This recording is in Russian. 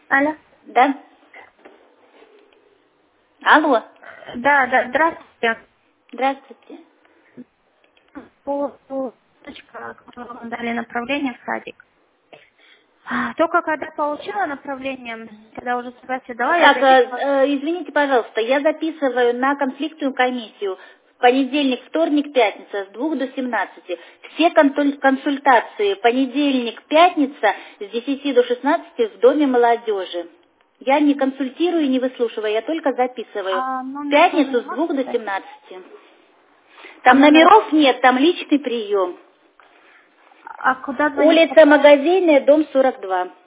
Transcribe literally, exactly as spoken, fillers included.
Алло. Да. Алло. Да, да, здравствуйте. Здравствуйте. По, по точка, которую вам дали направление в садик. А, Только когда получила направление, когда уже согласие дала, я Так, э, записывала. э, извините, пожалуйста, я записываю на конфликтную комиссию в понедельник, вторник, пятница с двух до семнадцати. Все контуль- консультации понедельник, пятница с десяти до шестнадцати в Доме молодежи. Я не консультирую и не выслушиваю, я только записываю. А В номер вы пятницу не с двух можете до дать? семнадцати. А Там номер... номеров нет, там личный прием. А куда звонить? Улица Магазинная, дом сорок два.